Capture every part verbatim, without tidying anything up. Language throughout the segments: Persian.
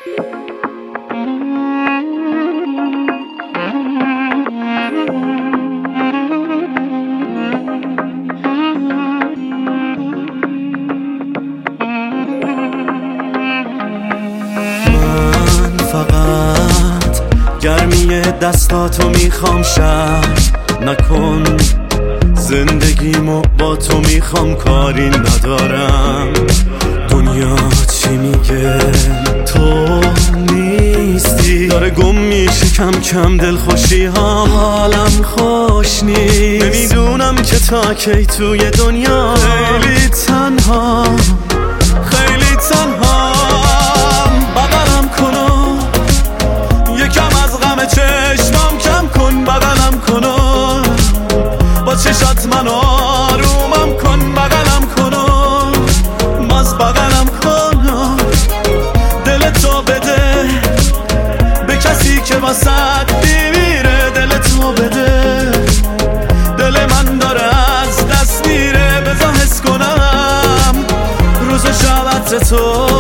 گرمی دستاتو میخوام شهر نکن، زندگیمو با تو میخوام، کاری ندارم دنیا چی میگه تو نیستی. داره گم میشه کم کم دلخوشی ها، حالم خوش نیست. نمیدونم که تا کی توی دنیا خیلی تنها خیلی تنها. بغلم کنو یکم از غم چشمام کم کن، بغلم کنو با چشات منو آرومم کن، بغلم کنو باز بغلم کنو، دل تو بده به کسی که واسد میمیره، دل تو بده دل من داره از دست میره، بذار حس کنم روز و شب تو.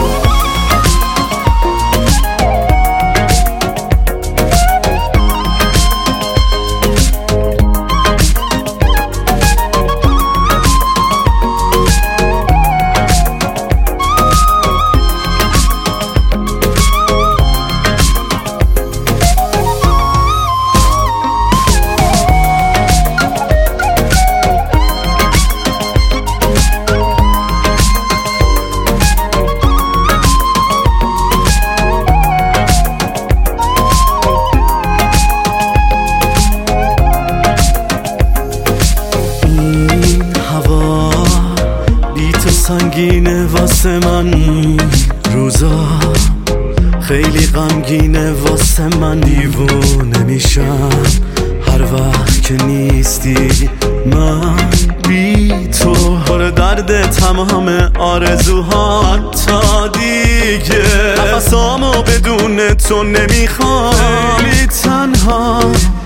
سنگینه واسه من روزا، خیلی غمگینه واسه من، دیوونه میشم هر وقت که نیستی. من بی تو پر درد تمام آرزوها، حتی دیگه نفسامو بدون تو نمیخوام، خیلی تنها